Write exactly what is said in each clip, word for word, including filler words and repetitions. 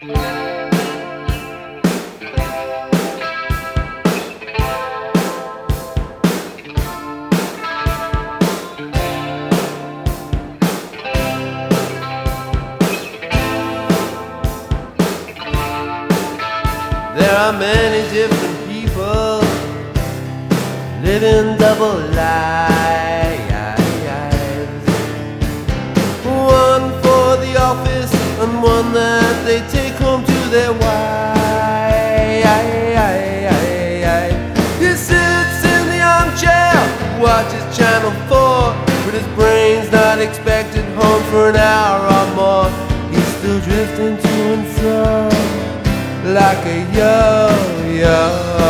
There are many different people living double lives. One for the office and one that they take home to their wife. He sits in the armchair, watches Channel four, with his brains not expected home for an hour or more. He's still drifting to and fro like a yo-yo.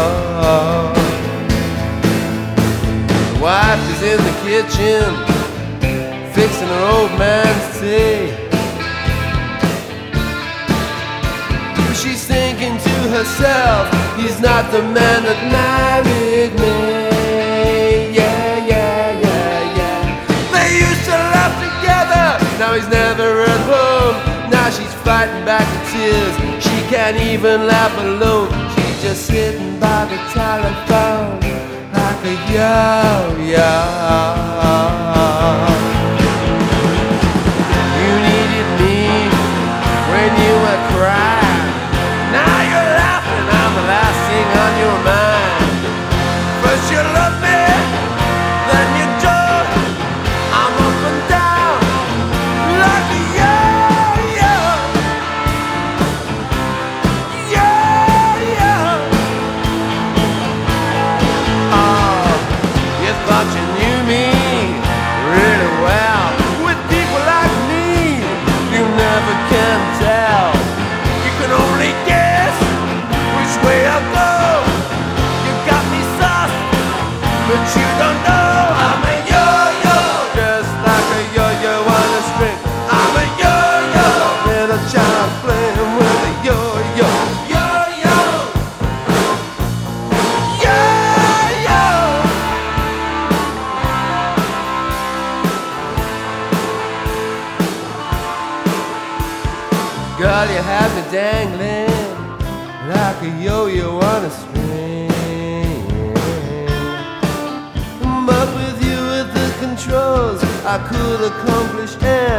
The wife is in the kitchen, fixing her old man's tea. She's thinking to herself, he's not the man that married me. Yeah, yeah, yeah, yeah. They used to laugh together, now he's never at home. Now she's fighting back the tears, she can't even laugh alone. She's just sitting by the telephone like a yo-yo. You needed me when you were crying, now you're laughing, I'm the last thing on your mind. First you love me, then you don't. I'm up and down like a yo-yo. Yo-yo. Oh, you thought you knew me really well. With people like me, you never can tell. You can only guess which way I go. You got me sauced, but you don't know I'm a yo-yo, just like a yo-yo on a string. I'm a yo-yo, little child playing with a yo-yo. Yo-yo, yo-yo. Girl, you have me dangling like a yo-yo on a string. But with you at the controls, I could accomplish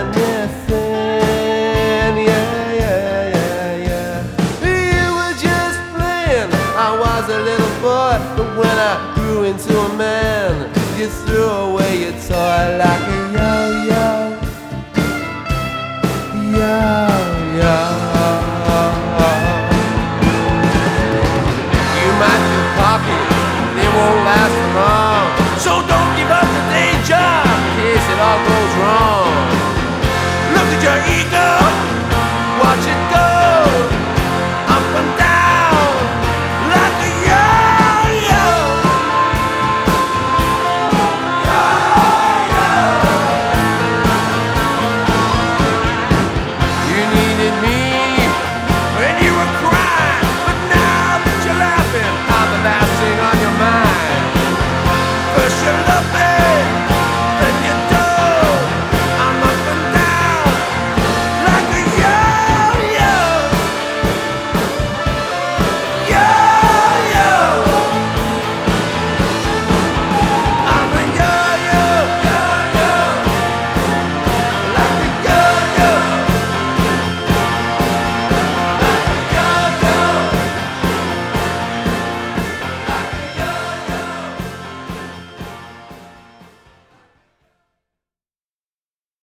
anything. Yeah, yeah, yeah, yeah. You were just playing, I was a little boy, but when I grew into a man, you threw away your toy like a yo-yo.